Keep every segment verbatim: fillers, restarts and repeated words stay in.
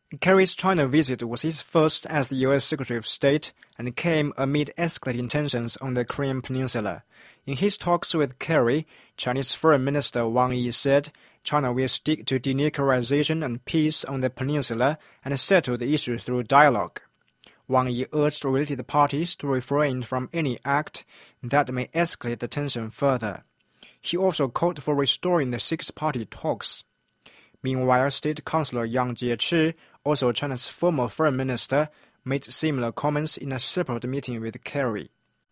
Kerry's China visit was his first as the U S Secretary of State and came amid escalating tensions on the Korean Peninsula. In his talks with Kerry, Chinese Foreign Minister Wang Yi said China will stick to denuclearization and peace on the peninsula and settle the issue through dialogue. Wang Yi urged related parties to refrain from any act that may escalate the tension further. He also called for restoring the six-party talks. Meanwhile, State Councilor Yang Jiechi, also China's former foreign minister, made similar comments in a separate meeting with Kerry.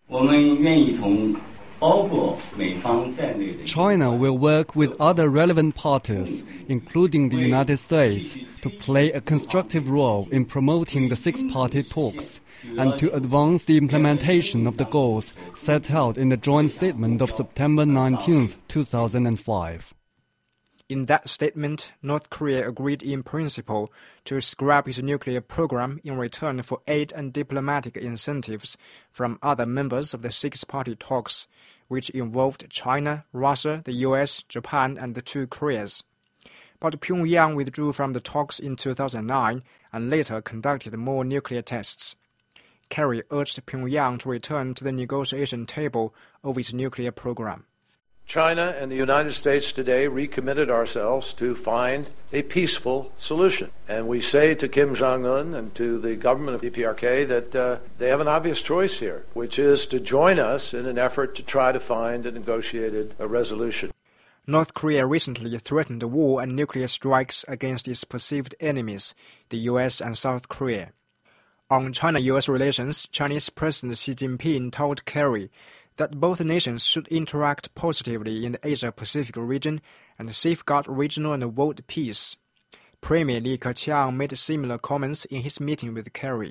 China will work with other relevant parties, including the United States, to play a constructive role in promoting the six-party talks and to advance the implementation of the goals set out in the joint statement of September nineteenth, two thousand five. In that statement, North Korea agreed in principle to scrap its nuclear program in return for aid and diplomatic incentives from other members of the six-party talks, which involved China, Russia, the U S, Japan, and the two Koreas. But Pyongyang withdrew from the talks in two thousand nine and later conducted more nuclear tests. Kerry urged Pyongyang to return to the negotiation table over its nuclear program. China and the United States today recommitted ourselves to find a peaceful solution. And we say to Kim Jong-un and to the government of D P R K that uh, they have an obvious choice here, which is to join us in an effort to try to find a negotiated a resolution. North Korea recently threatened war and nuclear strikes against its perceived enemies, the U S and South Korea. On China-U S relations, Chinese President Xi Jinping told Kerry that both nations should interact positively in the Asia-Pacific region and safeguard regional and world peace. Premier Li Keqiang made similar comments in his meeting with Kerry.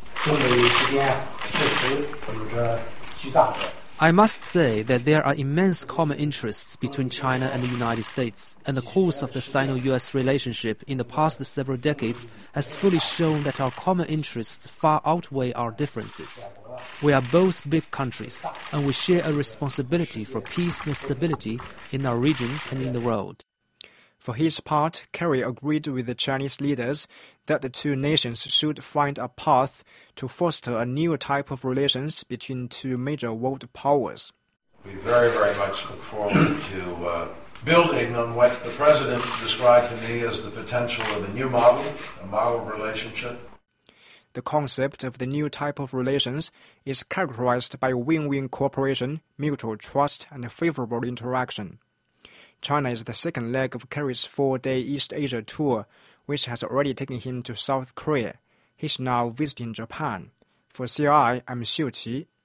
I must say that there are immense common interests between China and the United States, and the course of the Sino-U S relationship in the past several decades has fully shown that our common interests far outweigh our differences. We are both big countries, and we share a responsibility for peace and stability in our region and in the world. For his part, Kerry agreed with the Chinese leaders that the two nations should find a path to foster a new type of relations between two major world powers. We very, very much look forward to uh, building on what the President described to me as the potential of a new model, a model relationship. The concept of the new type of relations is characterized by win-win cooperation, mutual trust, and favorable interaction. China is the second leg of Kerry's four-day East Asia tour, which has already taken him to South Korea. He's now visiting Japan. For C R I, I'm Xiu Qi.